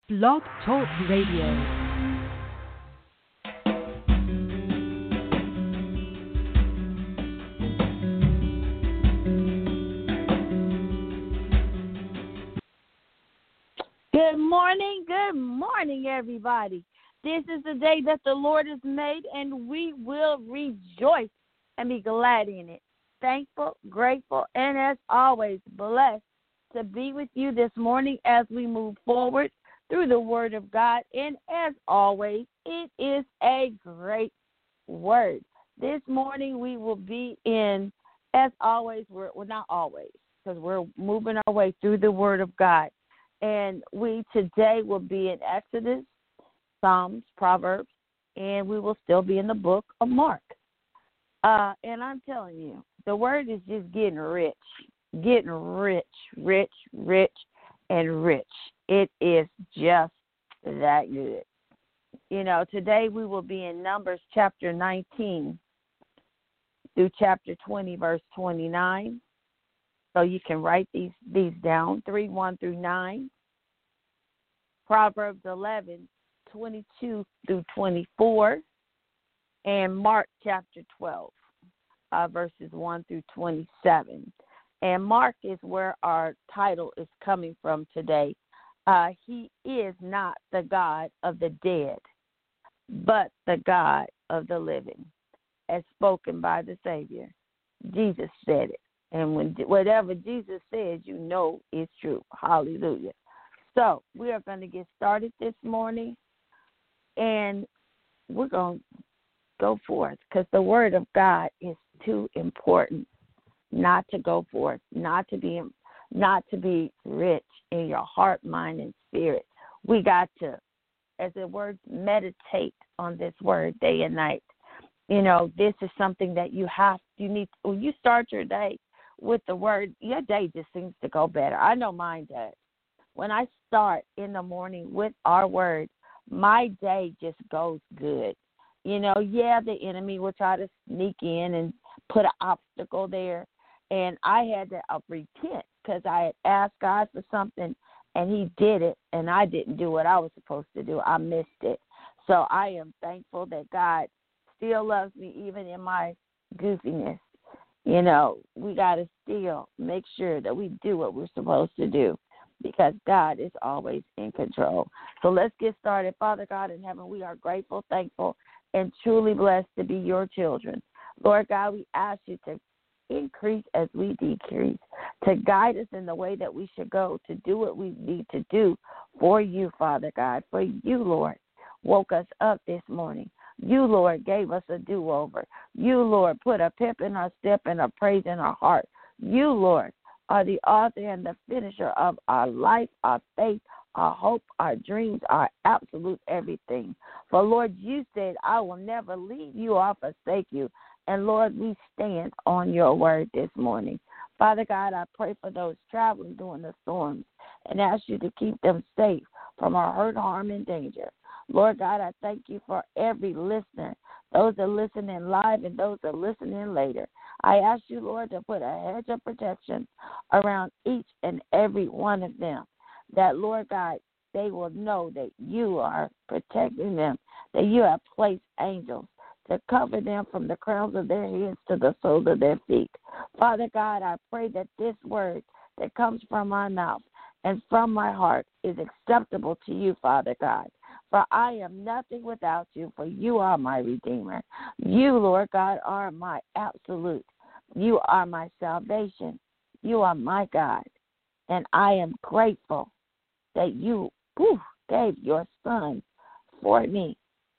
Blog Talk Radio. Good morning, everybody. This is the day that the Lord has made, and we will rejoice and be glad in it. Thankful, grateful, and as always, blessed to be with you this morning as we move forward through the Word of God. And as always, it is a great word. This morning we will be in, as always, we're not always, because we're moving our way through the Word of God. And we today will be in Exodus, Psalms, Proverbs, and we will still be in the book of Mark. And I'm telling you, the word is just getting rich, and rich. It is just that good. You know, today we will be in Numbers chapter 19 through chapter 20, verse 29. So you can write these down, 1 through 9. Proverbs 11, 22 through 24. And Mark chapter 12, verses 1 through 27. And Mark is where our title is coming from today. He is not the God of the dead, but the God of the living, as spoken by the Savior. Jesus said it. And whatever Jesus says, you know it's true. Hallelujah. So we are going to get started this morning, and we're going to go forth because the Word of God is too important not to go forth, not to be rich in your heart, mind, and spirit. We got to, as the word, meditate on this word day and night. You know, this is something that you need. When you start your day with the word, your day just seems to go better. I know mine does. When I start in the morning with our word, my day just goes good. You know, yeah, the enemy will try to sneak in and put an obstacle there. And I had to repent because I had asked God for something, and he did it, and I didn't do what I was supposed to do. I missed it. So I am thankful that God still loves me even in my goofiness. You know, we got to still make sure that we do what we're supposed to do because God is always in control. So let's get started. Father God in heaven, we are grateful, thankful, and truly blessed to be your children. Lord God, we ask you to increase as we decrease, to guide us in the way that we should go, to do what we need to do for you, Father God. For you, Lord, woke us up this morning. You, Lord, gave us a do-over. You, Lord, put a pep in our step and a praise in our heart. You, Lord, are the author and the finisher of our life, our faith, our hope, our dreams, our absolute everything. For, Lord, you said, I will never leave you or forsake you. And, Lord, we stand on your word this morning. Father God, I pray for those traveling during the storms and ask you to keep them safe from our hurt, harm, and danger. Lord God, I thank you for every listener, those that are listening live and those that are listening later. I ask you, Lord, to put a hedge of protection around each and every one of them, that, Lord God, they will know that you are protecting them, that you have placed angels to cover them from the crowns of their heads to the soles of their feet. Father God, I pray that this word that comes from my mouth and from my heart is acceptable to you, Father God. For I am nothing without you, for you are my Redeemer. You, Lord God, are my absolute. You are my salvation. You are my God. And I am grateful that you gave your son for me,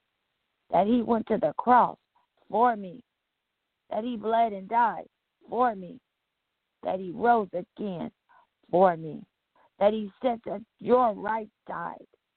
that he went to the cross for me, that he bled and died for me, that he rose again for me, that he sat at your right side.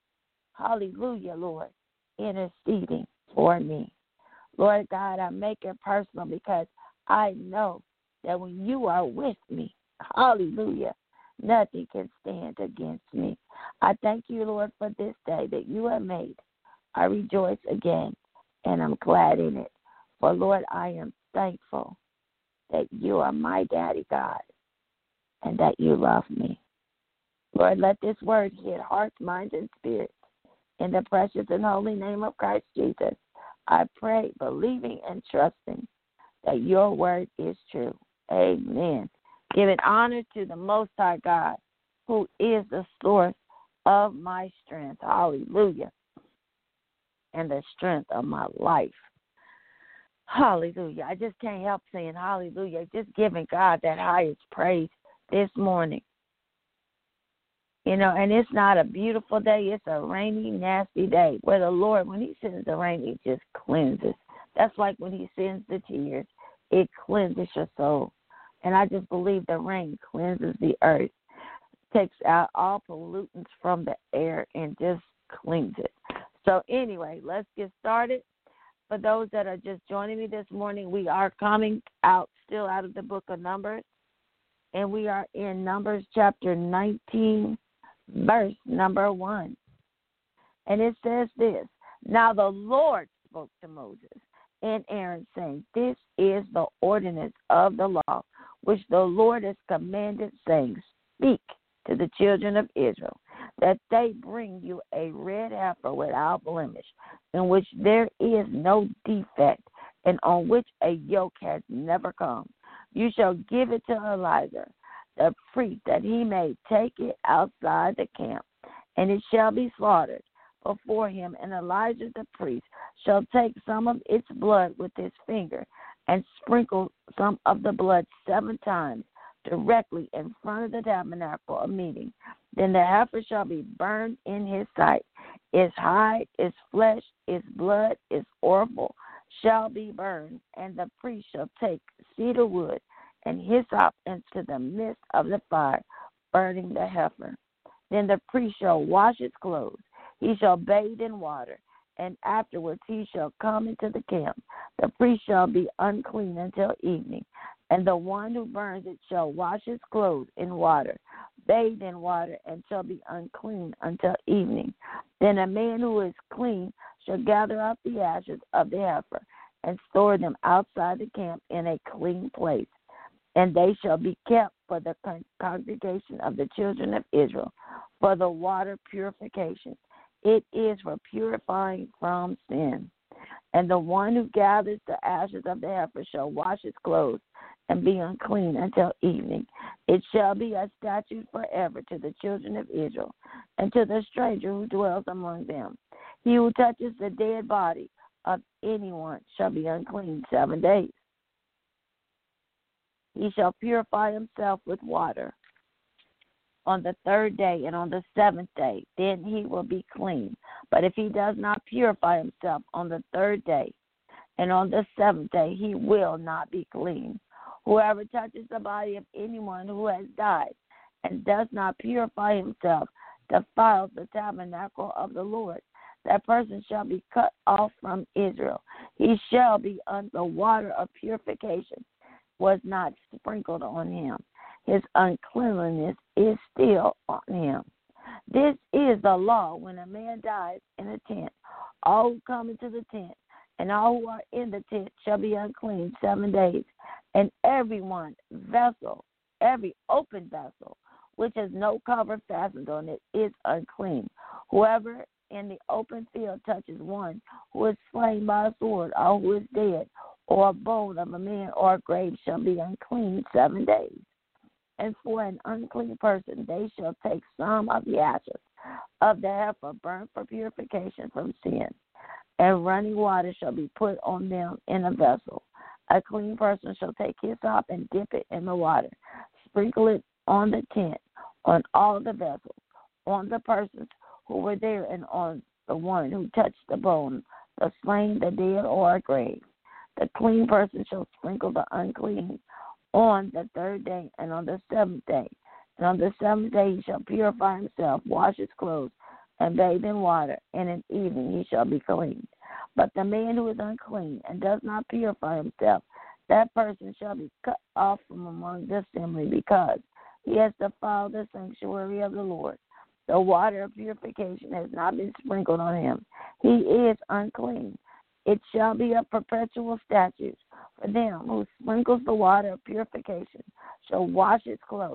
Hallelujah, Lord, interceding for me. Lord God, I make it personal because I know that when you are with me, hallelujah, nothing can stand against me. I thank you, Lord, for this day that you have made. I rejoice again, and I'm glad in it. For, Lord, I am thankful that you are my daddy, God, and that you love me. Lord, let this word hit hearts, minds, and spirits. In the precious and holy name of Christ Jesus, I pray, believing and trusting that your word is true. Amen. Giving honor to the Most High God, who is the source of my strength. Hallelujah. And the strength of my life. Hallelujah. I just can't help saying hallelujah. Just giving God that highest praise this morning. You know, and it's not a beautiful day. It's a rainy, nasty day where the Lord, when he sends the rain, he just cleanses. That's like when he sends the tears. It cleanses your soul. And I just believe the rain cleanses the earth, takes out all pollutants from the air, and just cleans it. So anyway, let's get started. For those that are just joining me this morning, we are coming still out of the book of Numbers. And we are in Numbers chapter 19, verse number 1. And it says this: Now the Lord spoke to Moses and Aaron, saying, This is the ordinance of the law, which the Lord has commanded, saying, Speak to the children of Israel, that they bring you a red heifer without blemish, in which there is no defect, and on which a yoke has never come. You shall give it to Eleazar, the priest, that he may take it outside the camp, and it shall be slaughtered before him. And Eleazar the priest shall take some of its blood with his finger, and sprinkle some of the blood 7 times directly in front of the tabernacle of meeting. Then the heifer shall be burned in his sight. Its hide, its flesh, its blood, its offal shall be burned. And the priest shall take cedar wood and hyssop into the midst of the fire, burning the heifer. Then the priest shall wash his clothes. He shall bathe in water, and afterwards he shall come into the camp. The priest shall be unclean until evening. And the one who burns it shall wash his clothes in water, bathe in water, and shall be unclean until evening. Then a man who is clean shall gather up the ashes of the heifer and store them outside the camp in a clean place. And they shall be kept for the congregation of the children of Israel, for the water purification. It is for purifying from sin. And the one who gathers the ashes of the heifer shall wash his clothes and be unclean until evening. It shall be a statute forever to the children of Israel, and to the stranger who dwells among them. He who touches the dead body of anyone shall be unclean 7 days. He shall purify himself with water on the 3rd day, and on the 7th day, then he will be clean. But if he does not purify himself on the 3rd day, and on the 7th day, he will not be clean. Whoever touches the body of anyone who has died and does not purify himself defiles the tabernacle of the Lord. That person shall be cut off from Israel. He shall be under the water of purification was not sprinkled on him. His uncleanliness is still on him. This is the law when a man dies in a tent. All who come into the tent and all who are in the tent shall be unclean 7 days. And every open vessel, which has no cover fastened on it, is unclean. Whoever in the open field touches one who is slain by a sword, or who is dead, or a bone of a man, or a grave, shall be unclean 7 days. And for an unclean person they shall take some of the ashes of the heifer burnt for purification from sin, and running water shall be put on them in a vessel. A clean person shall take hyssop and dip it in the water, sprinkle it on the tent, on all the vessels, on the persons who were there, and on the one who touched the bone, the slain, the dead, or a grave. The clean person shall sprinkle the unclean on the 3rd day and on the 7th day. And on the 7th day he shall purify himself, wash his clothes, and bathe in water, and in evening he shall be clean. But the man who is unclean and does not purify himself, that person shall be cut off from among the assembly, because he has defiled the sanctuary of the Lord. The water of purification has not been sprinkled on him. He is unclean. It shall be a perpetual statute for them who sprinkles the water of purification shall wash his clothes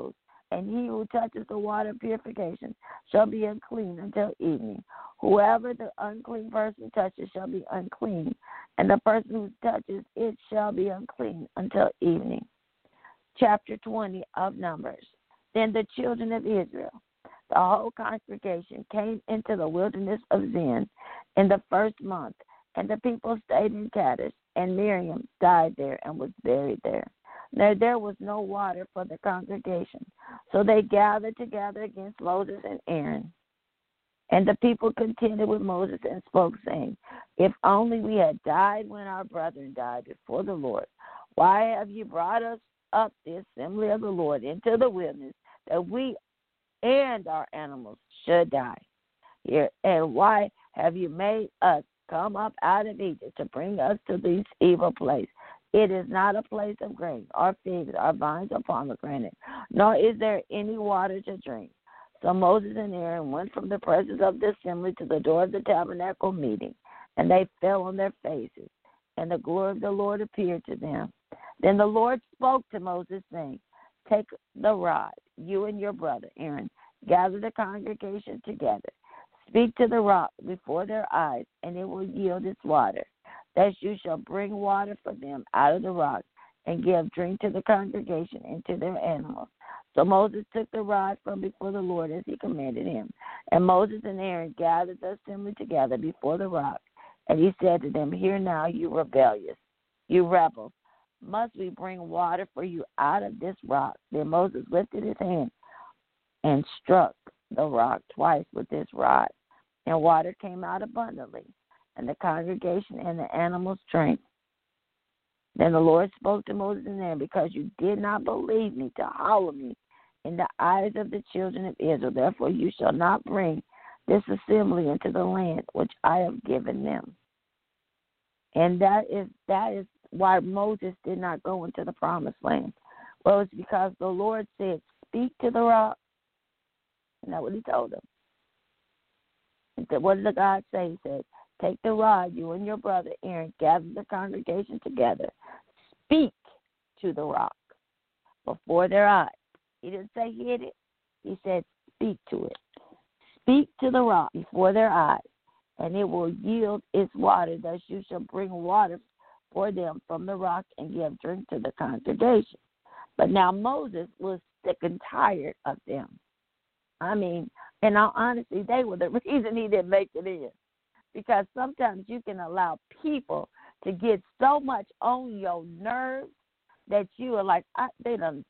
and he who touches the water of purification shall be unclean until evening. Whoever the unclean person touches shall be unclean, and the person who touches it shall be unclean until evening. Chapter 20 of Numbers. Then the children of Israel, the whole congregation, came into the wilderness of Zin in the first month, and the people stayed in Kadesh, and Miriam died there and was buried there. Now there was no water for the congregation, so they gathered together against Moses and Aaron. And the people contended with Moses and spoke, saying, If only we had died when our brethren died before the Lord. Why have you brought us up the assembly of the Lord into the wilderness, that we and our animals should die here? And why have you made us come up out of Egypt to bring us to this evil place? It is not a place of grain, or figs, or vines, or pomegranate, nor is there any water to drink. So Moses and Aaron went from the presence of the assembly to the door of the tabernacle meeting, and they fell on their faces, and the glory of the Lord appeared to them. Then the Lord spoke to Moses, saying, Take the rod, you and your brother Aaron, gather the congregation together. Speak to the rock before their eyes, and it will yield its water. That you shall bring water for them out of the rock, and give drink to the congregation and to their animals. So Moses took the rod from before the Lord as he commanded him. And Moses and Aaron gathered the assembly together before the rock. And he said to them, Hear now, you rebellious, you rebels, must we bring water for you out of this rock? Then Moses lifted his hand and struck the rock twice with his rod, and water came out abundantly, and the congregation and the animals drank. Then the Lord spoke to Moses and Aaron, Because you did not believe me to hallow me in the eyes of the children of Israel, therefore you shall not bring this assembly into the land which I have given them. And that is why Moses did not go into the promised land. Well, it's because the Lord said, Speak to the rock. Isn't that what he told them? And so what did the God say? He said, Take the rod, you and your brother Aaron, gather the congregation together. Speak to the rock before their eyes. He didn't say hit it. He said speak to it. Speak to the rock before their eyes, and it will yield its water. Thus you shall bring water for them from the rock and give drink to the congregation. But now Moses was sick and tired of them. I mean, in all honesty, they were the reason he didn't make it in. Because sometimes you can allow people to get so much on your nerves that you are like, they done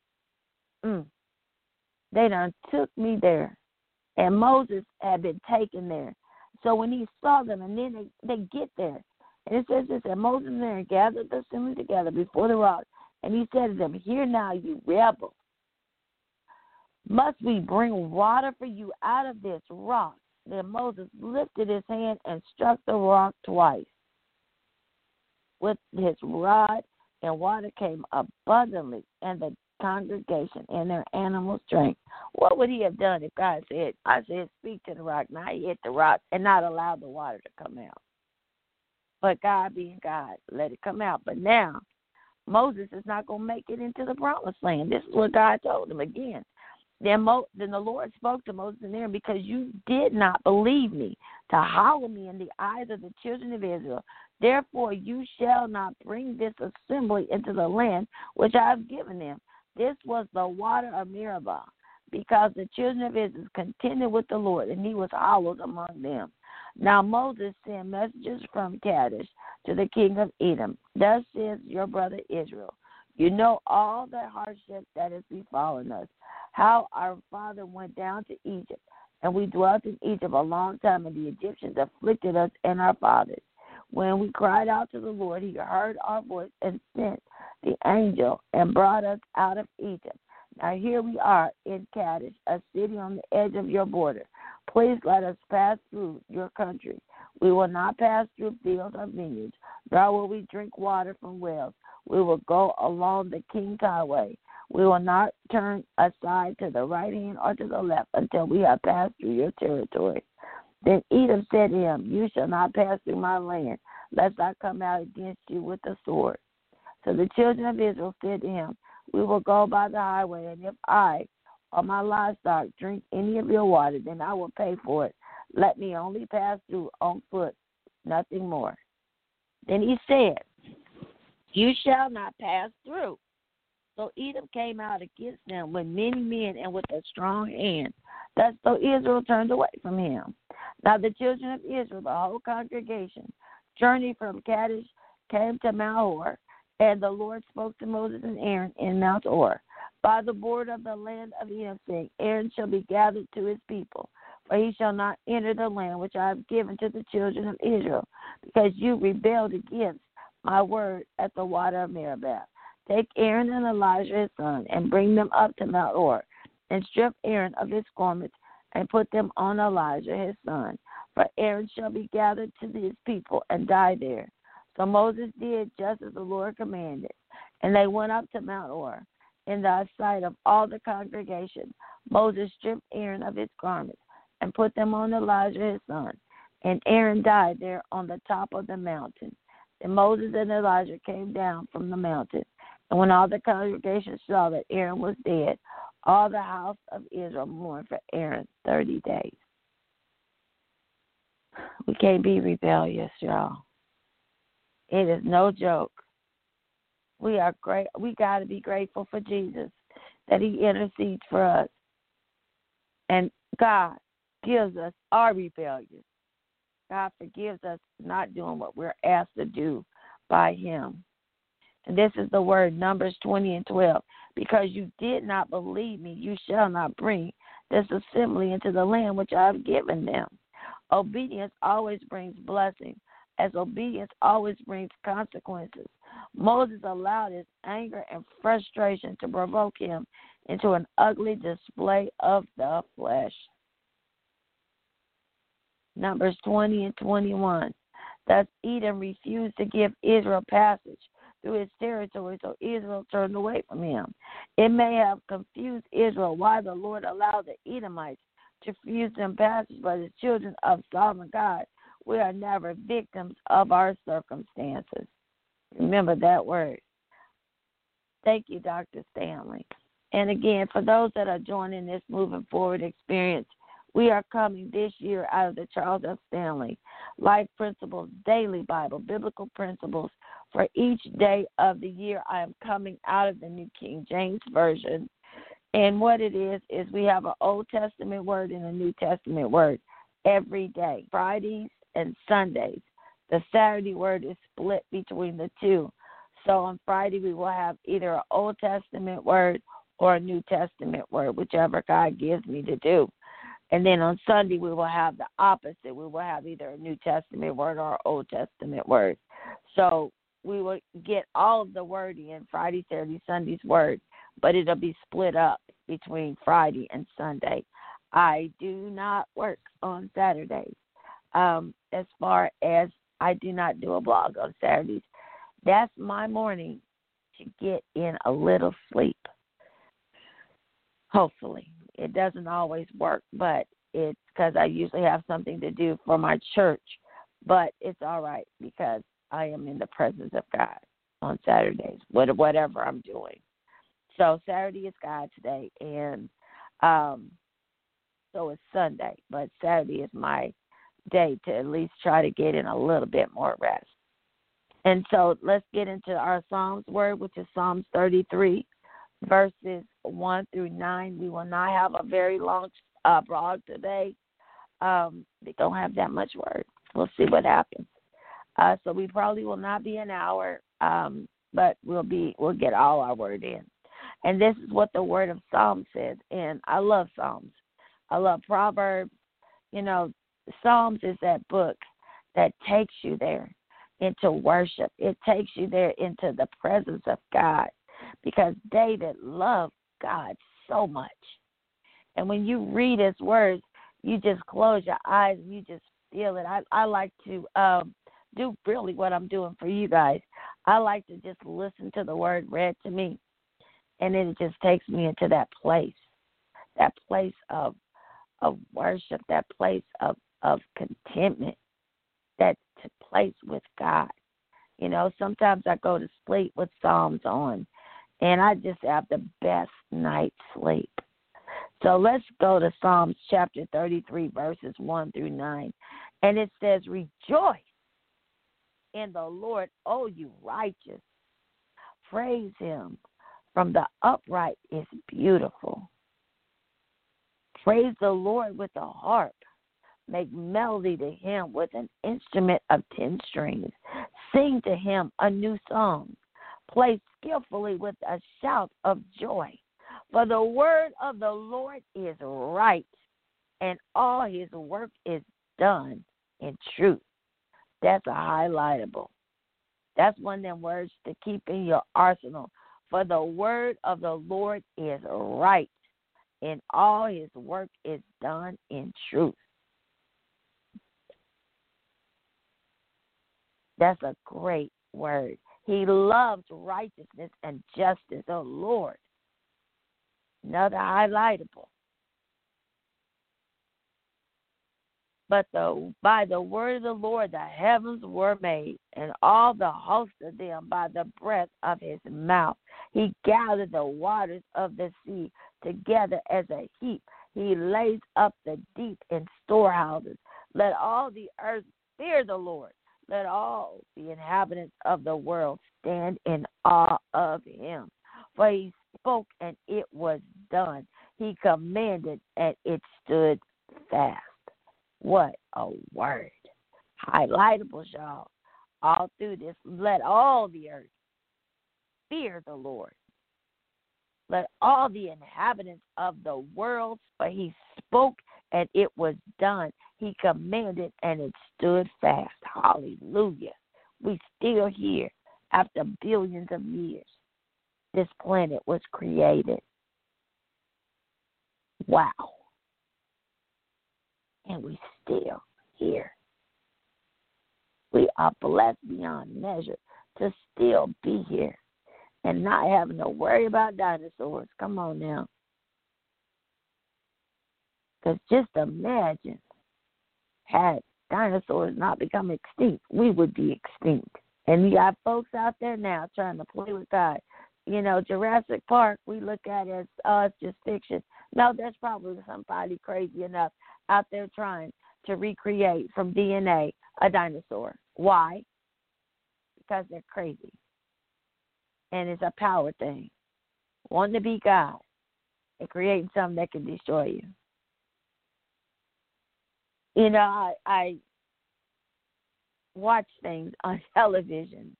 took me there. And Moses had been taken there. So when he saw them, and then they get there, and it says this, and Moses and Aaron gathered the assembly together before the rock, and he said to them, Hear now, you rebels, must we bring water for you out of this rock? Then Moses lifted his hand and struck the rock twice with his rod, and water came abundantly, and the congregation and their animals drank. What would he have done if God said, I said, speak to the rock, now he hit the rock and not allow the water to come out? But God being God, let it come out. But now, Moses is not going to make it into the promised land. This is what God told him again. Then the Lord spoke to Moses and Aaron, Because you did not believe me to hallow me in the eyes of the children of Israel. Therefore you shall not bring this assembly into the land which I have given them. This was the water of Meribah, because the children of Israel contended with the Lord, and he was hallowed among them. Now Moses sent messengers from Kadesh to the king of Edom. Thus says your brother Israel, You know all the hardship that has befallen us, how our father went down to Egypt, and we dwelt in Egypt a long time, and the Egyptians afflicted us and our fathers. When we cried out to the Lord, he heard our voice and sent the angel and brought us out of Egypt. Now here we are in Kadesh, a city on the edge of your border. Please let us pass through your country. We will not pass through fields or vineyards, nor will we drink water from wells. We will go along the king's highway. We will not turn aside to the right hand or to the left until we have passed through your territory. Then Edom said to him, You shall not pass through my land, lest I come out against you with the sword. So the children of Israel said to him, We will go by the highway, and if I or my livestock drink any of your water, then I will pay for it. Let me only pass through on foot, nothing more. Then he said, you shall not pass through. So Edom came out against them with many men and with a strong hand. Thus, so Israel turned away from him. Now the children of Israel, the whole congregation, journeyed from Kadesh, came to Mount Hor, and the Lord spoke to Moses and Aaron in Mount Hor by the border of the land of Edom, saying, Aaron shall be gathered to his people, for he shall not enter the land which I have given to the children of Israel, because you rebelled against my word at the water of Meribah. Take Aaron and Elijah his son, and bring them up to Mount Hor, and strip Aaron of his garments, and put them on Elijah his son. For Aaron shall be gathered to his people, and die there. So Moses did just as the Lord commanded, and they went up to Mount Hor. In the sight of all the congregation, Moses stripped Aaron of his garments, and put them on Elijah his son. And Aaron died there on the top of the mountain. Then Moses and Elijah came down from the mountain. And when all the congregation saw that Aaron was dead, all the house of Israel mourned for Aaron 30 days. We can't be rebellious, y'all. It is no joke. We are great. We got to be grateful for Jesus, that he intercedes for us. And God gives us our rebellion. God forgives us not doing what we're asked to do by him. And this is the word, Numbers 20:12. Because you did not believe me, you shall not bring this assembly into the land which I have given them. Obedience always brings blessing, as obedience always brings consequences. Moses allowed his anger and frustration to provoke him into an ugly display of the flesh. Numbers 20:21. Thus Edom refused to give Israel passage through his territory, so Israel turned away from him. It may have confused Israel why the Lord allowed the Edomites to refuse them passage, but as children of sovereign God, we are never victims of our circumstances. Remember that word. Thank you, Dr. Stanley. And again, for those that are joining this Moving Forward experience, we are coming this year out of the Charles F. Stanley Life Principles Daily Bible, Biblical Principles for each day of the year. I am coming out of the New King James Version. And what it is we have an Old Testament word and a New Testament word every day, Fridays and Sundays. The Saturday word is split between the two. So on Friday we will have either an Old Testament word or a New Testament word, whichever God gives me to do. And then on Sunday we will have the opposite. We will have either a New Testament word or an Old Testament word. So we will get all of the word in Friday, Saturday, Sunday's word, but it'll be split up between Friday and Sunday. I do not work on Saturdays. As far as I do not do a blog on Saturdays. That's my morning to get in a little sleep. Hopefully. It doesn't always work, but it's because I usually have something to do for my church. But it's all right because I am in the presence of God on Saturdays, whatever I'm doing. So Saturday is God's day, and so it's Sunday. But Saturday is my day to at least try to get in a little bit more rest. And so let's get into our Psalms word, which is Psalms 33, verses 1 through 9. We will not have a very long blog today. They don't have that much word. We'll see what happens. So we probably will not be an hour, but we'll get all our word in. And this is what the word of Psalms says. And I love Psalms. I love Proverbs. You know, Psalms is that book that takes you there into worship. It takes you there into the presence of God because David loved God so much. And when you read his words, you just close your eyes and you just feel it. I like to do really what I'm doing for you guys. I like to just listen to the word read to me, and then it just takes me into that place of worship, that place of contentment, that place with God. You know, sometimes I go to sleep with Psalms on, and I just have the best night's sleep. So let's go to Psalms chapter 33, verses 1 through 9. And it says, rejoice in the Lord, O you righteous. Praise him. From the upright is beautiful. Praise the Lord with a harp. Make melody to him with an instrument of 10 strings. Sing to him a new song. Play skillfully with a shout of joy. For the word of the Lord is right, and all his work is done in truth. That's a highlightable. That's one of them words to keep in your arsenal. For the word of the Lord is right, and all his work is done in truth. That's a great word. He loves righteousness and justice, oh Lord. Another highlightable. But by the word of the Lord the heavens were made, and all the host of them by the breath of his mouth. He gathered the waters of the sea together as a heap. He lays up the deep in storehouses. Let all the earth fear the Lord. Let all the inhabitants of the world stand in awe of him. For he spoke, and it was done. He commanded, and it stood fast. What a word. Highlightable, y'all. All through this, let all the earth fear the Lord. Let all the inhabitants of the world, for he spoke, and it was done. He commanded, and it stood fast. Hallelujah. We still here after billions of years. This planet was created. Wow. And we still here. We are blessed beyond measure to still be here and not having to worry about dinosaurs. Come on now. Because just imagine, had dinosaurs not become extinct, we would be extinct. And you got folks out there now trying to play with God. You know, Jurassic Park, we look at it as, it's just fiction. No, there's probably somebody crazy enough out there trying to recreate from DNA a dinosaur. Why? Because they're crazy. And it's a power thing. Wanting to be God and creating something that can destroy you. You know, I watch things on television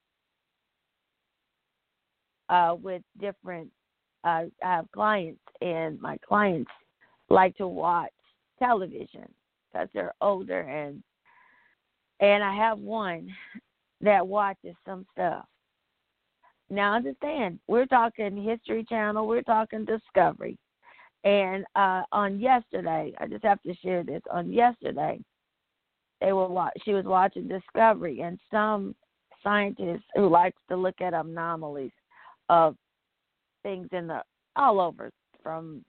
with different, I have clients, and my clients like to watch television because they're older, and I have one that watches some stuff. Now, understand, we're talking History Channel, we're talking Discovery. And on yesterday, I just have to share this. On yesterday, she was watching Discovery, and some scientist who likes to look at anomalies of things all over, from,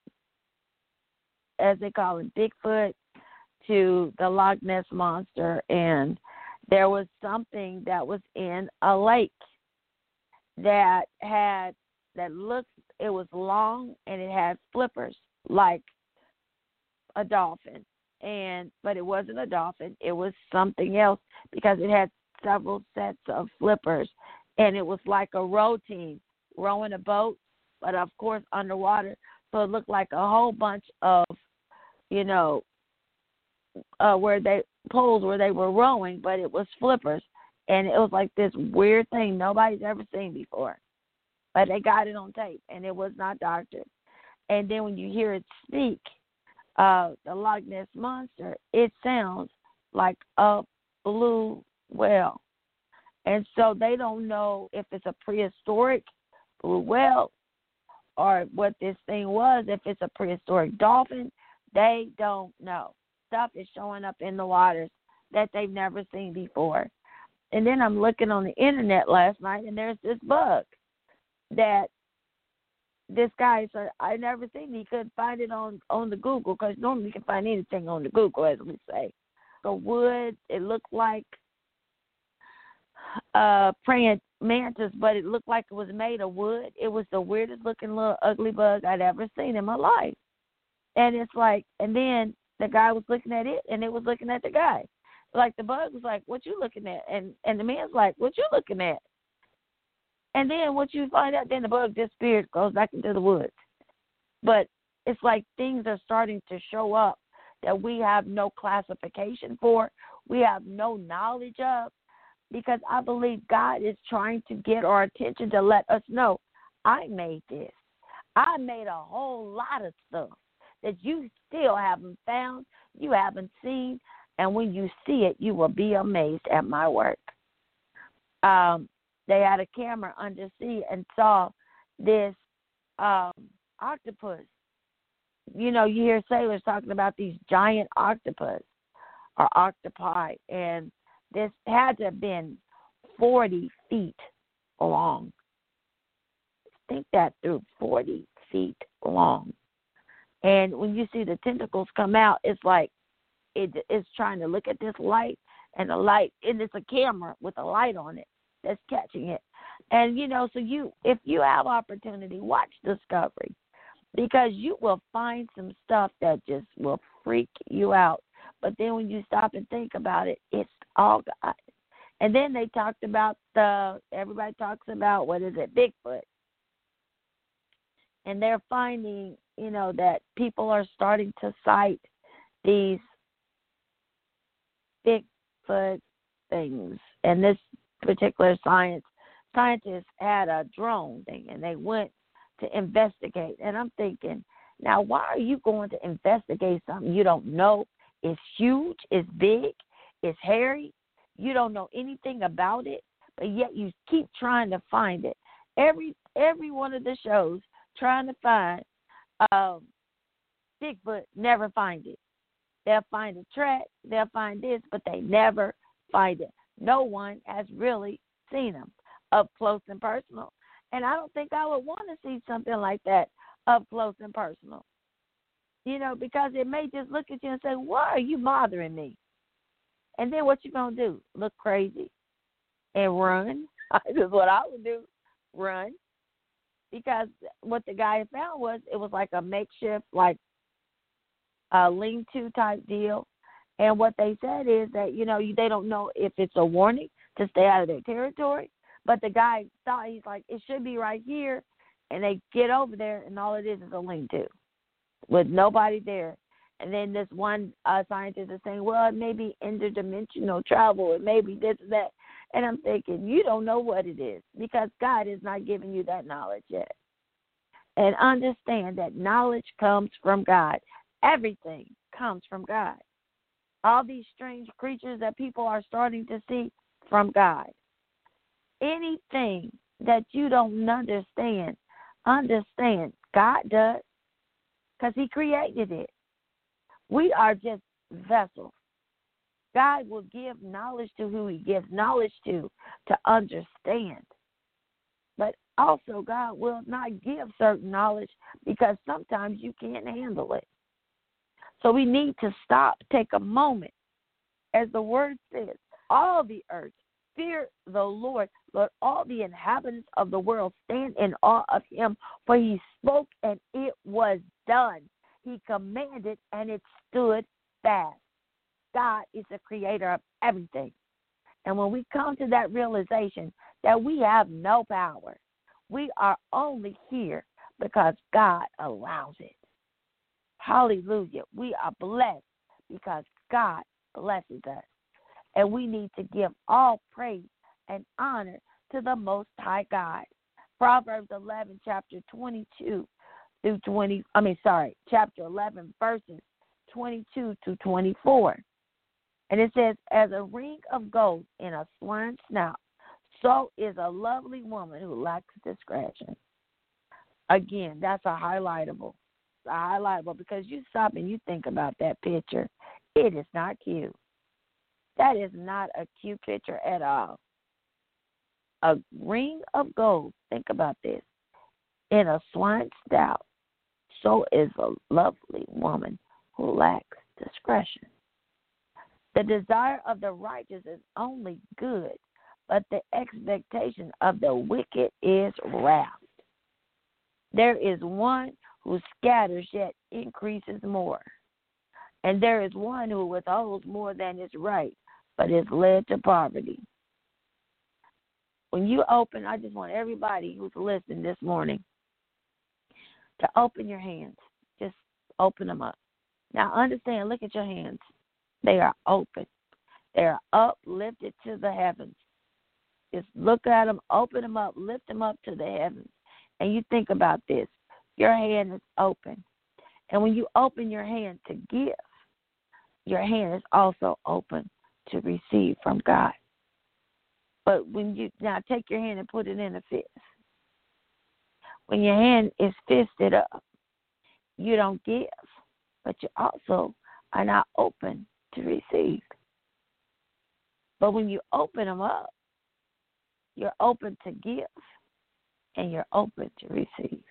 as they call it, Bigfoot to the Loch Ness Monster. And there was something that was in a lake that it was long, and it had flippers like a dolphin. But it wasn't a dolphin. It was something else because it had several sets of flippers. And it was like a row team rowing a boat, but of course underwater. So it looked like a whole bunch of, poles where they were rowing, but it was flippers. And it was like this weird thing nobody's ever seen before. But they got it on tape, and it was not doctored. And then when you hear it speak, the Loch Ness Monster, it sounds like a blue whale. And so they don't know if it's a prehistoric blue whale or what this thing was, if it's a prehistoric dolphin. They don't know. Stuff is showing up in the waters that they've never seen before. And then I'm looking on the internet last night, and there's this bug that this guy said I never seen. He couldn't find it on the Google, because normally you can find anything on the Google, as we say. The wood, it looked like praying mantis, but it looked like it was made of wood. It was the weirdest looking little ugly bug I'd ever seen in my life. And it's like, and then the guy was looking at it, and it was looking at the guy. Like the bug was like, "What you looking at?" And the man's like, "What you looking at?" And then what you find out, then the bug disappears, goes back into the woods. But it's like things are starting to show up that we have no classification for, we have no knowledge of, because I believe God is trying to get our attention to let us know, I made this. I made a whole lot of stuff that you still haven't found, you haven't seen, and when you see it, you will be amazed at my work. They had a camera undersea and saw this octopus. You know, you hear sailors talking about these giant octopus or octopi, and this had to have been 40 feet long. Think that through, 40 feet long. And when you see the tentacles come out, it's like it's trying to look at this light, and the light, and it's a camera with a light on it that's catching it. And, you know, so if you have opportunity, watch Discovery, because you will find some stuff that just will freak you out. But then when you stop and think about it, it's all God. And then they talked about everybody talks about, Bigfoot. And they're finding, you know, that people are starting to cite these Bigfoot things. And this particular scientist had a drone thing, and they went to investigate. And I'm thinking, now, why are you going to investigate something you don't know? It's huge, it's big, it's hairy. You don't know anything about it, but yet you keep trying to find it. Every one of the shows trying to find Bigfoot, never find it. They'll find a track, they'll find this, but they never find it. No one has really seen them up close and personal. And I don't think I would want to see something like that up close and personal. You know, because it may just look at you and say, why are you bothering me? And then what you going to do? Look crazy and run? That's what I would do, run. Because what the guy found was, it was like a makeshift, like a lean-to type deal. And what they said is that, you know, they don't know if it's a warning to stay out of their territory. But the guy thought, he's like, it should be right here. And they get over there, and all it is a lean-to with nobody there. And then this one scientist is saying, well, it may be interdimensional travel. It may be this and that. And I'm thinking, you don't know what it is, because God is not giving you that knowledge yet. And understand that knowledge comes from God. Everything comes from God. All these strange creatures that people are starting to see, from God. Anything that you don't understand God does, because he created it. We are just vessels. God will give knowledge to who he gives knowledge to understand. But also God will not give certain knowledge because sometimes you can't handle it. So we need to stop, take a moment. As the word says, all the earth, fear the Lord. Let all the inhabitants of the world stand in awe of him, for he spoke and it was done. He commanded and it stood fast. God is the creator of everything. And when we come to that realization that we have no power, we are only here because God allows it. Hallelujah. We are blessed because God blesses us. And we need to give all praise and honor to the Most High God. Proverbs 11, chapter 11, verses 22 to 24. And it says, as a ring of gold in a swine's snout, so is a lovely woman who lacks discretion. Again, that's a highlightable. It's a highlightable because you stop and you think about that picture. It is not cute. That is not a cute picture at all. A ring of gold, think about this, in a swine's snout, so is a lovely woman who lacks discretion. The desire of the righteous is only good, but the expectation of the wicked is wrath. There is one who scatters, yet increases more. And there is one who withholds more than is right, but is led to poverty. When you open, I just want everybody who's listening this morning to open your hands. Just open them up. Now understand, look at your hands. They are open. They are uplifted to the heavens. Just look at them, open them up, lift them up to the heavens. And you think about this. Your hand is open. And when you open your hand to give, your hand is also open to receive from God. But when you now take your hand and put it in a fist. When your hand is fisted up, you don't give, but you also are not open to receive. But when you open them up, you're open to give and you're open to receive.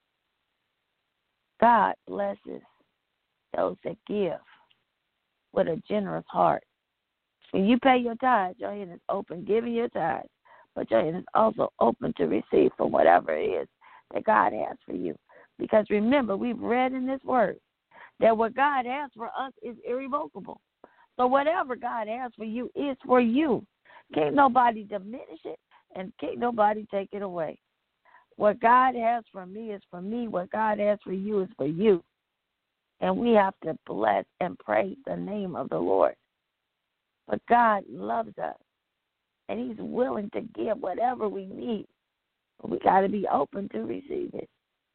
God blesses those that give with a generous heart. When you pay your tithes, your hand is open, giving your tithes, but your hand is also open to receive from whatever it is that God has for you. Because remember, we've read in this word that what God has for us is irrevocable. So whatever God has for you is for you. Can't nobody diminish it, and can't nobody take it away. What God has for me is for me. What God has for you is for you. And we have to bless and praise the name of the Lord. But God loves us, and he's willing to give whatever we need. But we got to be open to receive it.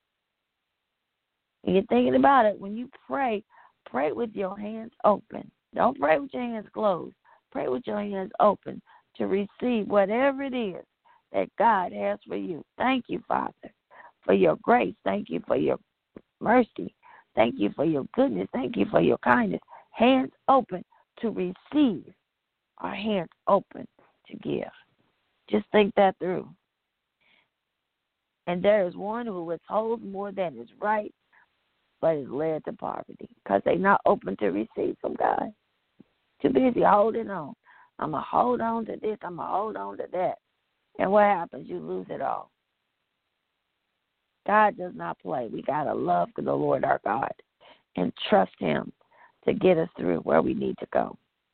And you're thinking about it, when you pray, pray with your hands open. Don't pray with your hands closed. Pray with your hands open to receive whatever it is that God has for you. Thank you, Father, for your grace. Thank you for your mercy. Thank you for your goodness. Thank you for your kindness. Hands open to receive. Our hands open to give. Just think that through. And there is one who withholds more than is right, but is led to poverty because they're not open to receive from God. Too busy holding on. I'm going to hold on to this. I'm going to hold on to that. And what happens? You lose it all. God does not play. We got to love the Lord our God and trust him to get us through where we need to go.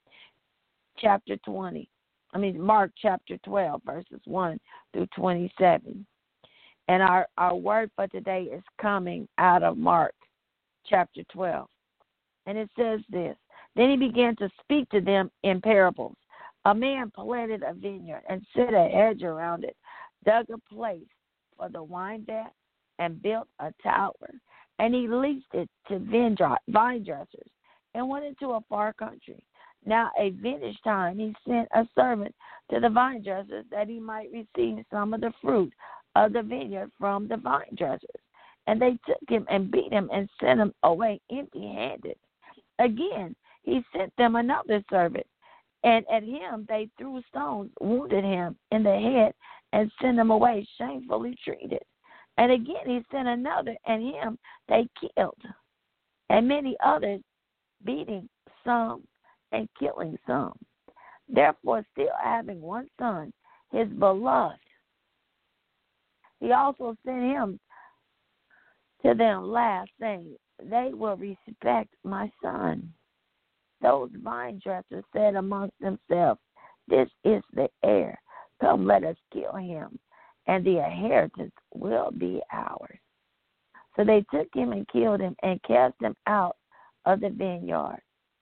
Mark chapter 12, verses 1 through 27. And our word for today is coming out of Mark chapter 12. And it says this: Then he began to speak to them in parables. A man planted a vineyard and set a hedge around it, dug a place for the wine vat, and built a tower. And he leased it to vine dressers and went into a far country. Now, a vintage time, he sent a servant to the vine dressers that he might receive some of the fruit of the vineyard from the vine dressers. And they took him and beat him and sent him away empty-handed. Again, he sent them another servant, and at him they threw stones, wounded him in the head, and sent him away shamefully treated. And again he sent another, and him they killed, and many others, beating some and killing some. Therefore, still having one son, his beloved, he also sent him to them last, saying, They will respect my son. Those vine dressers said amongst themselves, This is the heir. Come, let us kill him, and the inheritance will be ours. So they took him and killed him and cast him out of the vineyard.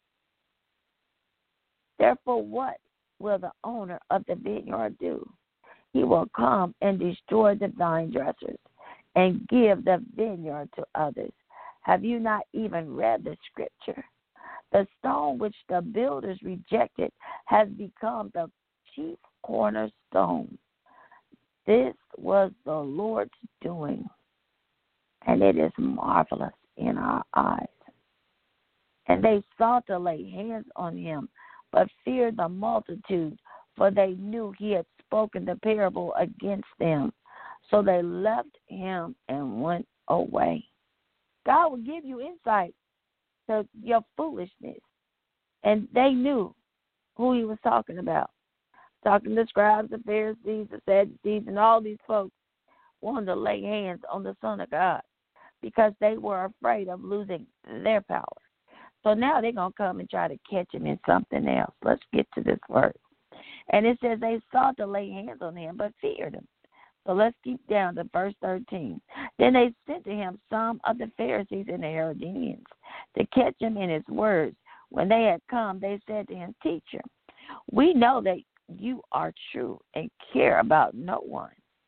Therefore, what will the owner of the vineyard do? He will come and destroy the vine dressers and give the vineyard to others. Have you not even read the scripture? The stone which the builders rejected has become the chief cornerstone. This was the Lord's doing, and it is marvelous in our eyes. And they sought to lay hands on him, but feared the multitude, for they knew he had spoken the parable against them. So they left him and went away. God will give you insight to your foolishness. And they knew who he was talking about. Talking to the scribes, the Pharisees, the Sadducees, and all these folks wanted to lay hands on the Son of God. because they were afraid of losing their power. So now they're going to come and try to catch him in something else. Let's get to this verse. And it says they sought to lay hands on him, but feared him. So let's keep down to verse 13. Then they sent to him some of the Pharisees and the Herodians to catch him in his words. When they had come, they said to him, Teacher, we know that you are true and care about no one.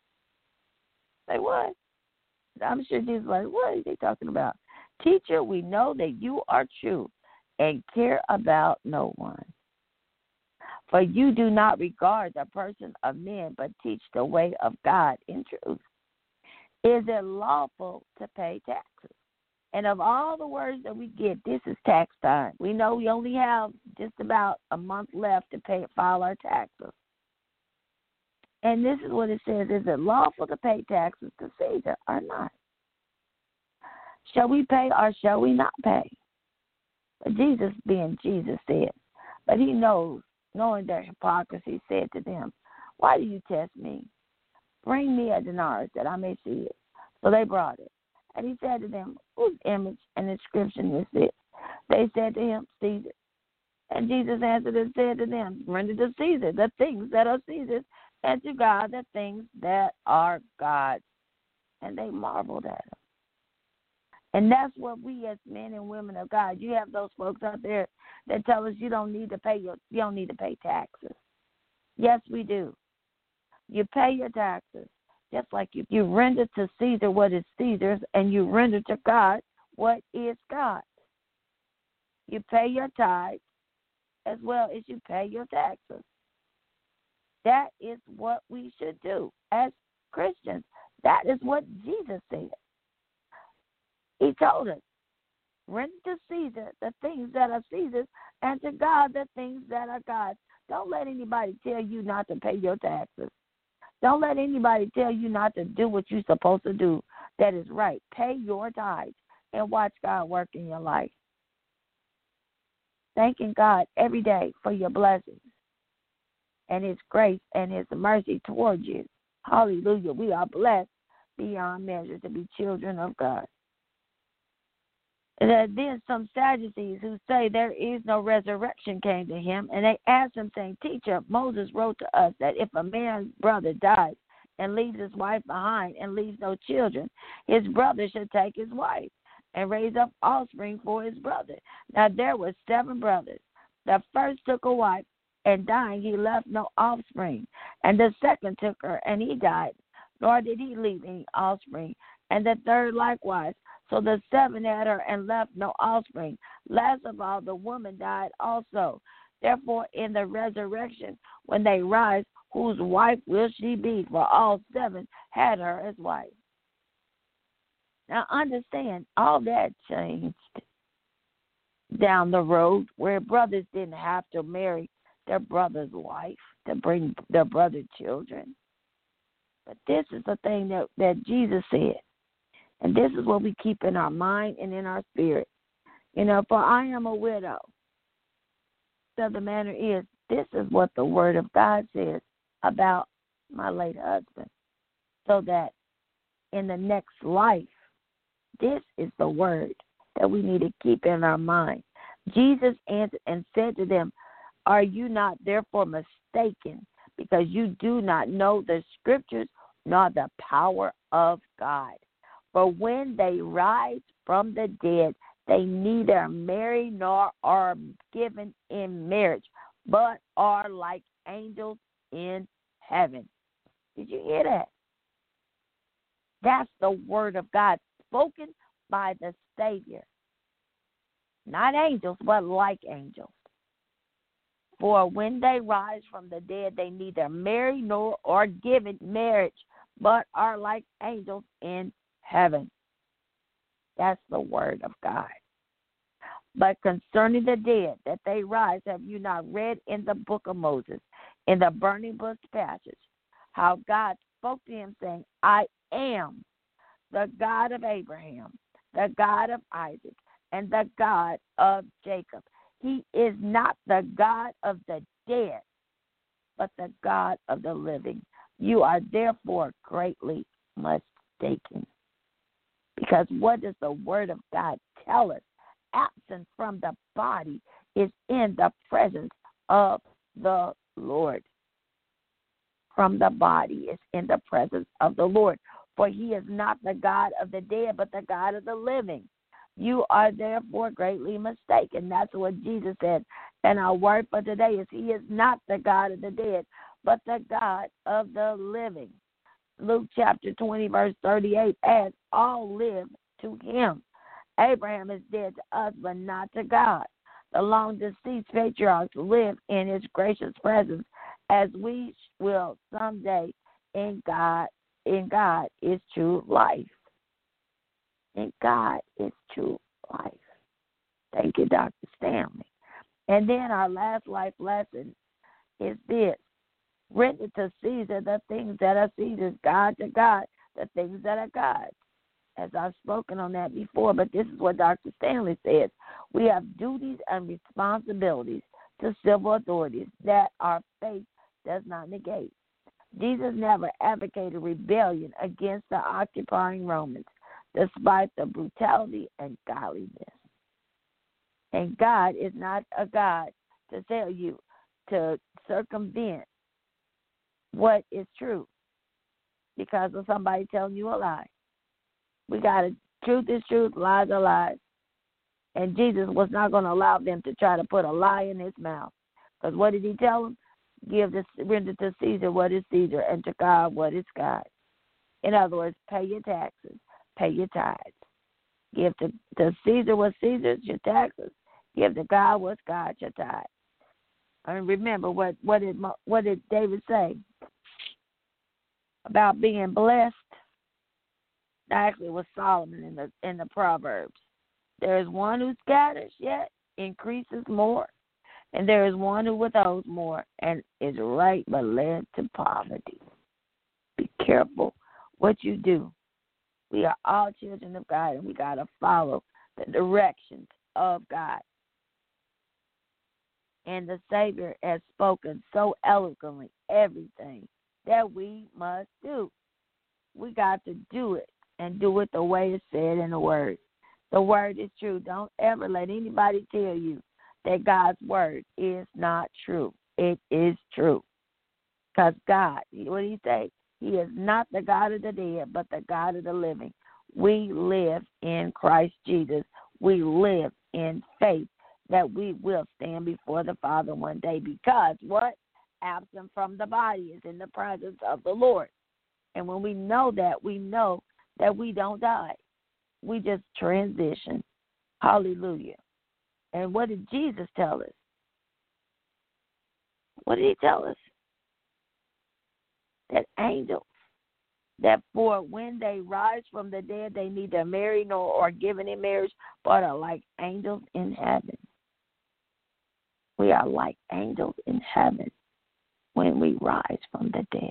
Say what? I'm sure Jesus was like, what are they talking about? Teacher, we know that you are true and care about no one. For you do not regard the person of men, but teach the way of God in truth. Is it lawful to pay taxes? And of all the words that we get, this is tax time. We know we only have just about a month left to file our taxes. And this is what it says. Is it lawful to pay taxes to Caesar or not? Shall we pay or shall we not pay? But Jesus, being Jesus, said, but he knows, knowing their hypocrisy, said to them, why do you test me? Bring me a denarius that I may see it. So they brought it. And he said to them, whose image and inscription is this? They said to him, Caesar. And Jesus answered and said to them, render to Caesar the things that are Caesar's, and to God the things that are God's. And they marveled at him. And that's what we as men and women of God, you have those folks out there that tell us you don't need to pay taxes. Yes, we do. You pay your taxes. Just like you render to Caesar what is Caesar's, and you render to God what is God's. You pay your tithes as well as you pay your taxes. That is what we should do as Christians. That is what Jesus said. He told us, render to Caesar the things that are Caesar's, and to God the things that are God's. Don't let anybody tell you not to pay your taxes. Don't let anybody tell you not to do what you're supposed to do that is right. Pay your tithes and watch God work in your life. Thanking God every day for your blessings and his grace and his mercy towards you. Hallelujah. We are blessed beyond measure to be children of God. And then some Sadducees who say there is no resurrection came to him, and they asked him, saying, Teacher, Moses wrote to us that if a man's brother dies and leaves his wife behind and leaves no children, his brother should take his wife and raise up offspring for his brother. Now there were 7 brothers. The first took a wife, and dying he left no offspring. And the second took her, and he died, nor did he leave any offspring. And the third likewise. So the 7 had her and left no offspring. Last of all, the woman died also. Therefore, in the resurrection, when they rise, whose wife will she be? For all 7 had her as wife. Now understand, all that changed down the road where brothers didn't have to marry their brother's wife to bring their brother children. But this is the thing that Jesus said. And this is what we keep in our mind and in our spirit. For I am a widow. So the matter is, this is what the word of God says about my late husband. So that in the next life, this is the word that we need to keep in our mind. Jesus answered and said to them, are you not therefore mistaken, because you do not know the scriptures nor the power of God? For when they rise from the dead, they neither marry nor are given in marriage, but are like angels in heaven. Did you hear that? That's the word of God spoken by the Savior. Not angels, but like angels. For when they rise from the dead, they neither marry nor are given marriage, but are like angels in heaven. That's the word of God. But concerning the dead, that they rise, have you not read in the book of Moses, in the burning bush passage, how God spoke to him, saying, I am the God of Abraham, the God of Isaac, and the God of Jacob. He is not the God of the dead, but the God of the living. You are therefore greatly mistaken. Because what does the Word of God tell us? Absent from the body is in the presence of the Lord. From the body is in the presence of the Lord. For he is not the God of the dead, but the God of the living. You are therefore greatly mistaken. That's what Jesus said. And our word for today is he is not the God of the dead, but the God of the living. Luke chapter 20, verse 38, as all live to him. Abraham is dead to us, but not to God. The long-deceased patriarchs live in his gracious presence, as we will someday in God. In God is true life. In God is true life. Thank you, Dr. Stanley. And then our last life lesson is this. Render to Caesar the things that are Caesar's, God to God, the things that are God's. As I've spoken on that before, but this is what Dr. Stanley says. We have duties and responsibilities to civil authorities that our faith does not negate. Jesus never advocated rebellion against the occupying Romans, despite the brutality and godliness. And God is not a God to tell you to circumvent what is true because of somebody telling you a lie. We got to, truth is truth, lies are lies. And Jesus was not going to allow them to try to put a lie in his mouth. Because what did he tell them? Render to Caesar what is Caesar, and to God what is God. In other words, pay your taxes, pay your tithes. Give to Caesar what's Caesar's, your taxes. Give to God what's God's, your tithes. And remember, what did David say about being blessed? Actually, it was Solomon in the Proverbs. There is one who scatters, yet increases more. And there is one who withholds more and is right but led to poverty. Be careful what you do. We are all children of God, and we got to follow the directions of God. And the Savior has spoken so eloquently everything that we must do. We got to do it and do it the way it's said in the Word. The Word is true. Don't ever let anybody tell you that God's word is not true. It is true. Because God, what did he say? He is not the God of the dead, but the God of the living. We live in Christ Jesus. We live in faith that we will stand before the Father one day because what? Absent from the body is in the presence of the Lord. And when we know that we don't die. We just transition. Hallelujah. And what did Jesus tell us? What did he tell us? That angels, that for when they rise from the dead, they neither marry nor are given in marriage, but are like angels in heaven. We are like angels in heaven when we rise from the dead.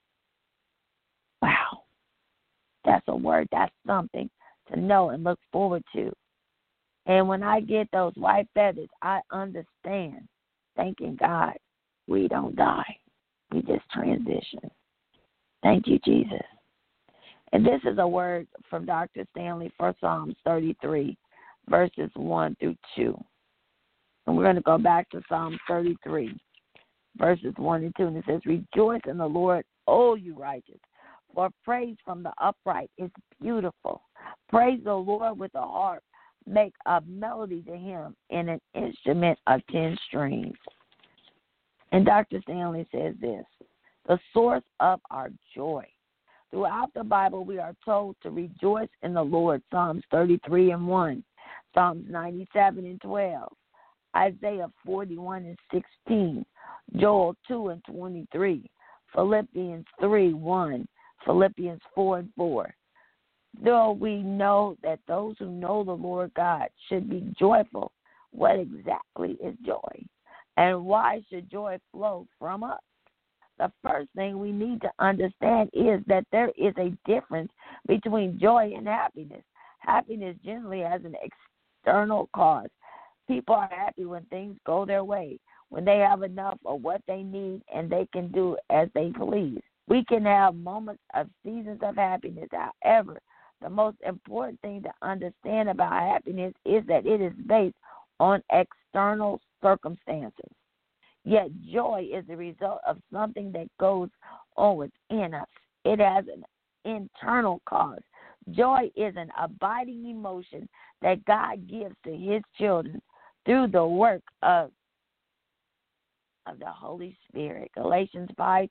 Wow. That's a word. That's something to know and look forward to. And when I get those white feathers, I understand, thanking God, we don't die. We just transition. Thank you, Jesus. And this is a word from Dr. Stanley for Psalms 33, verses 1 through 2. And we're going to go back to Psalms 33, verses 1 and 2. And it says, rejoice in the Lord, O you righteous, for praise from the upright is beautiful. Praise the Lord with a harp. Make a melody to him in an instrument of 10 strings. And Dr. Stanley says this, the source of our joy. Throughout the Bible, we are told to rejoice in the Lord, Psalms 33 and 1, Psalms 97 and 12, Isaiah 41 and 16, Joel 2 and 23, Philippians 3, 1, Philippians 4 and 4. Though we know that those who know the Lord God should be joyful, what exactly is joy? And why should joy flow from us? The first thing we need to understand is that there is a difference between joy and happiness. Happiness generally has an external cause. People are happy when things go their way, when they have enough of what they need and they can do as they please. We can have moments of seasons of happiness. However, The most important thing to understand about happiness is that it is based on external circumstances. Yet joy is the result of something that goes on within us. It has an internal cause. Joy is an abiding emotion that God gives to his children through the work of the Holy Spirit. Galatians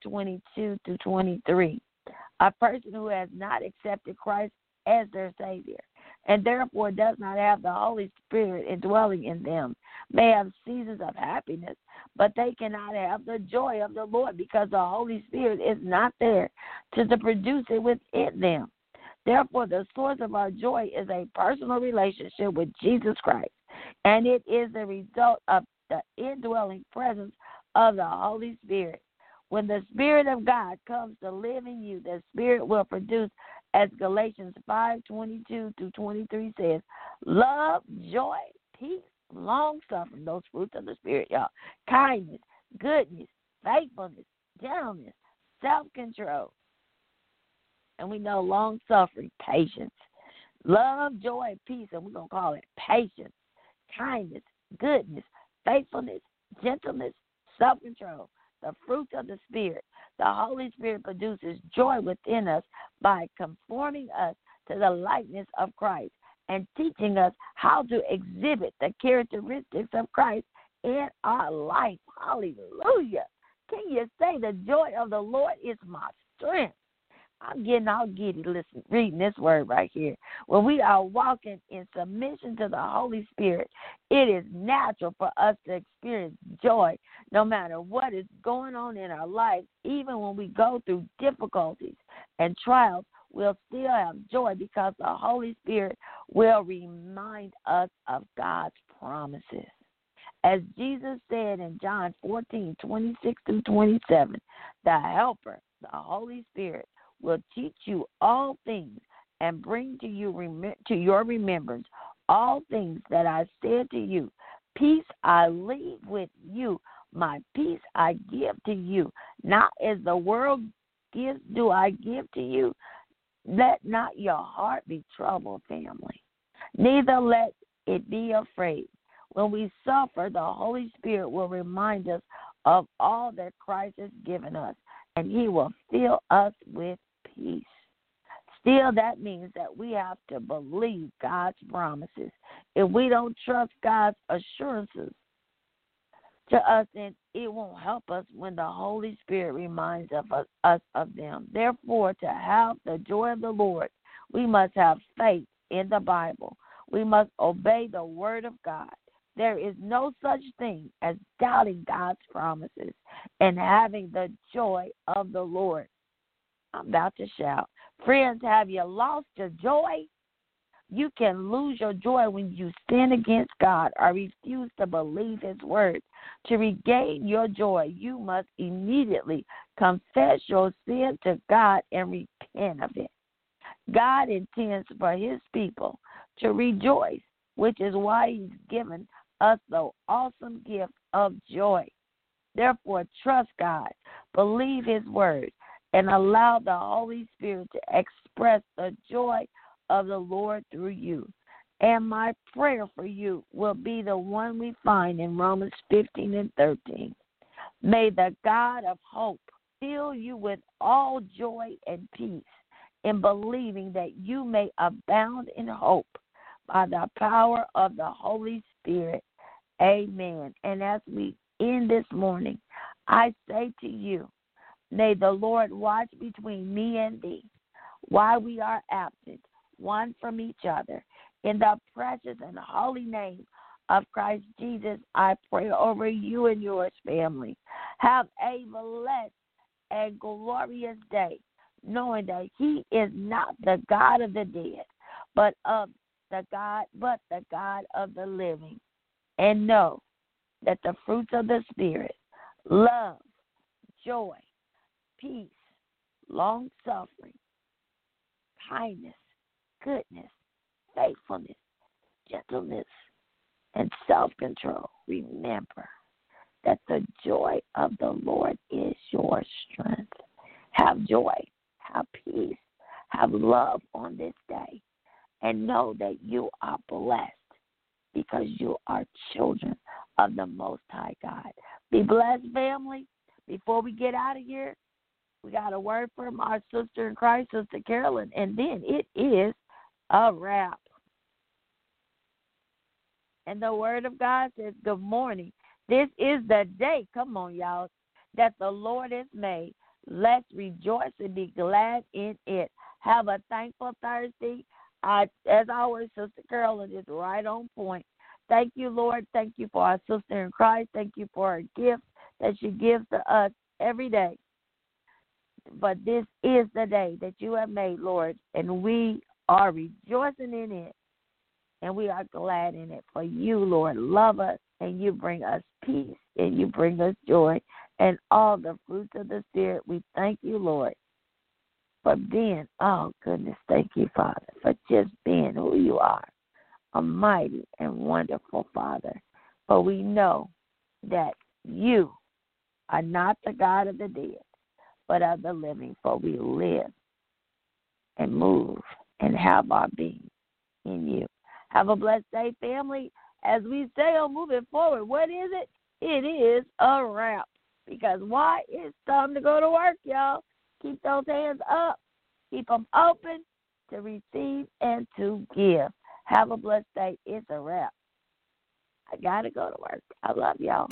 5:22-23. A person who has not accepted Christ as their Savior and therefore does not have the Holy Spirit indwelling in them may have seasons of happiness, but they cannot have the joy of the Lord because the Holy Spirit is not there to produce it within them. Therefore, the source of our joy is a personal relationship with Jesus Christ, and it is the result of the indwelling presence of the Holy Spirit. When the Spirit of God comes to live in you, the Spirit will produce, as Galatians 5:22-23 says, love, joy, peace, long-suffering, those fruits of the Spirit, y'all, kindness, goodness, faithfulness, gentleness, self-control. And we know long-suffering, patience, love, joy, peace, and we're going to call it patience, kindness, goodness, faithfulness, gentleness, self-control. The fruit of the Spirit. The Holy Spirit produces joy within us by conforming us to the likeness of Christ and teaching us how to exhibit the characteristics of Christ in our life. Hallelujah. Can you say the joy of the Lord is my strength? I'm getting all giddy reading this word right here. When we are walking in submission to the Holy Spirit, it is natural for us to experience joy no matter what is going on in our life. Even when we go through difficulties and trials, we'll still have joy because the Holy Spirit will remind us of God's promises. As Jesus said in John 14:26-27, the Helper, the Holy Spirit, will teach you all things and bring to your remembrance all things that I said to you. Peace I leave with you, my peace I give to you. Not as the world gives do I give to you. Let not your heart be troubled, family. Neither let it be afraid. When we suffer, the Holy Spirit will remind us of all that Christ has given us, and he will fill us with peace. Still, that means that we have to believe God's promises. If we don't trust God's assurances to us, then it won't help us when the Holy Spirit reminds us of them. Therefore, to have the joy of the Lord, we must have faith in the Bible. We must obey the Word of God. There is no such thing as doubting God's promises and having the joy of the Lord. I'm about to shout. Friends, have you lost your joy? You can lose your joy when you sin against God or refuse to believe his word. To regain your joy, you must immediately confess your sin to God and repent of it. God intends for his people to rejoice, which is why he's given us the awesome gift of joy. Therefore, trust God, believe his word, and allow the Holy Spirit to express the joy of the Lord through you. And my prayer for you will be the one we find in Romans 15:13. May the God of hope fill you with all joy and peace in believing that you may abound in hope by the power of the Holy Spirit. Amen. And as we end this morning, I say to you, may the Lord watch between me and thee while we are absent one from each other. In the precious and holy name of Christ Jesus, I pray over you and yours, family. Have a blessed and glorious day, knowing that he is not the God of the dead, but the God of the living. And know that the fruits of the Spirit, love, joy, peace, long-suffering, kindness, goodness, faithfulness, gentleness, and self-control. Remember that the joy of the Lord is your strength. Have joy, have peace, have love on this day. and know that you are blessed because you are children of the Most High God. Be blessed, family. Before we get out of here, we got a word from our sister in Christ, Sister Carolyn, and then it is a wrap. And the word of God says, good morning. This is the day, come on, y'all, that the Lord has made. Let's rejoice and be glad in it. Have a thankful Thursday. As always, Sister Carolyn is right on point. Thank you, Lord. Thank you for our sister in Christ. Thank you for her gift that she gives to us every day. But this is the day that you have made, Lord, and we are rejoicing in it, and we are glad in it. For you, Lord, love us, and you bring us peace, and you bring us joy, and all the fruits of the Spirit. We thank you, Lord, for being, oh, goodness, thank you, Father, for just being who you are, a mighty and wonderful Father. For we know that you are not the God of the dead, but of the living, for we live and move and have our being in you. Have a blessed day, family. As we say on moving forward, what is it? It is a wrap. Because why? It's time to go to work, y'all. Keep those hands up. Keep them open to receive and to give. Have a blessed day. It's a wrap. I got to go to work. I love y'all.